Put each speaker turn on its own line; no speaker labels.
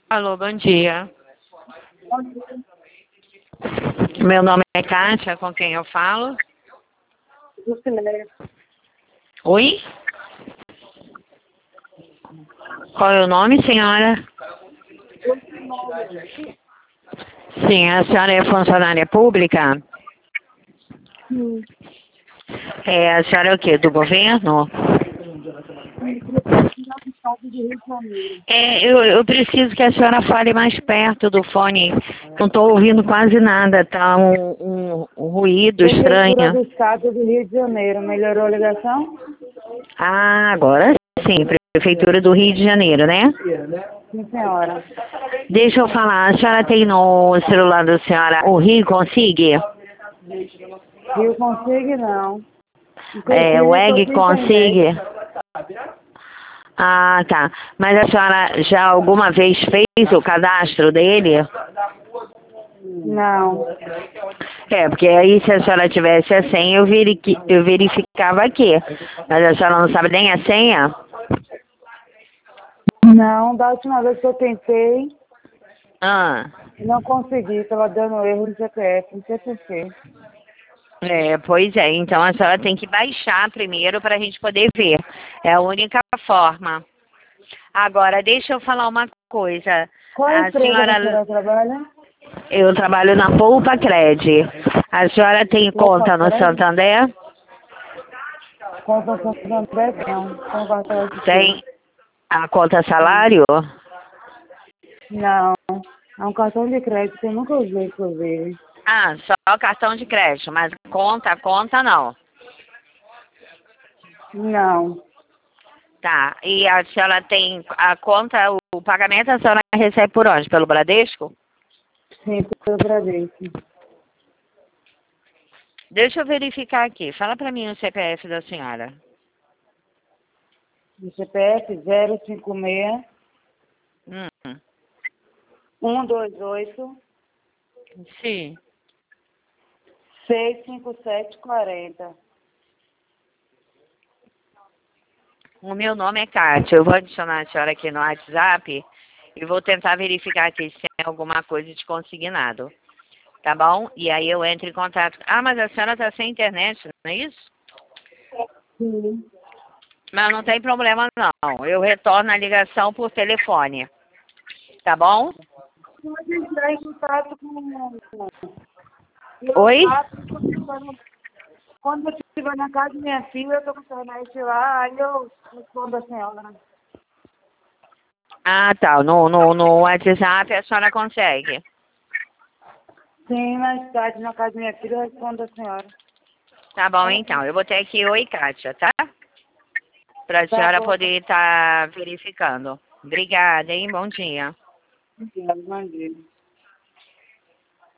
Alô, bom dia. Meu nome é Kátia, com quem eu falo?
Jusileia.
Oi? Qual é o nome, senhora? Sim, a senhora é funcionária pública?
Sim.
A senhora é o quê? Do governo?
Do estado de Rio de Janeiro.
Eu preciso que a senhora fale mais perto do fone. Não estou ouvindo quase nada, tá um ruído
Prefeitura
estranho.
do estado do Rio de Janeiro. Melhorou a ligação?
Ah, agora sim, Prefeitura do Rio de Janeiro, né?
Sim, senhora.
Deixa eu falar, a senhora tem no celular da senhora o Rio Consigue?
Rio consigo, não.
O
Inclusive, estou
EG
sem internet.
Consigue? Ah, tá. Mas a senhora já alguma vez fez o cadastro dele?
Não.
Porque aí se a senhora tivesse a senha, eu verificava aqui. Mas a senhora não sabe nem a senha?
Não, da última vez que eu tentei,
Ah,
não consegui. Estava dando erro no CPF, não sei porquê.
pois é. Então a senhora tem que baixar primeiro para a gente poder ver. É a única forma. Agora, deixa eu falar uma coisa.
Qual a
A
empresa que a
senhora,
senhora trabalha?
eu trabalho na Poupa Cred. A senhora tem
Opa,
conta no
Fred?
Santander?
Conta Santander? Não. Tem cartão de quê?
Tem a conta salário?
Não. É um cartão de crédito que eu nunca usei, inclusive.
Ah, só cartão de crédito, mas conta não.
Não.
Tá. E a senhora tem a conta, o pagamento a senhora recebe por onde? Pelo Bradesco?
Sim, eu agradeço.
Deixa eu verificar aqui. Fala pra mim o CPF da senhora.
O CPF 056
Hum,
128
sim.
65740.
O meu nome é Kátia. Eu vou adicionar a senhora aqui no WhatsApp e vou tentar verificar aqui se tem alguma coisa de consignado. Tá bom? E aí eu entro em contato. Ah, mas a senhora tá sem internet, não é isso?
Sim.
Mas não tem problema não. Eu retorno a ligação por telefone. Tá bom?
Pode entrar em contato com o
Oi?
WhatsApp. Quando eu estiver na casa da minha filha, eu estou com a internet lá, aí eu respondo a senhora.
Ah, tá. No WhatsApp a senhora consegue.
Sim, mais tarde na casa da minha filha, eu respondo a senhora.
Tá bom, então. Eu botei aqui oi, Kátia, tá? Pra
Tá
senhora
bom.
poder estar verificando. Obrigada, hein? Bom dia.
Obrigada, bom dia.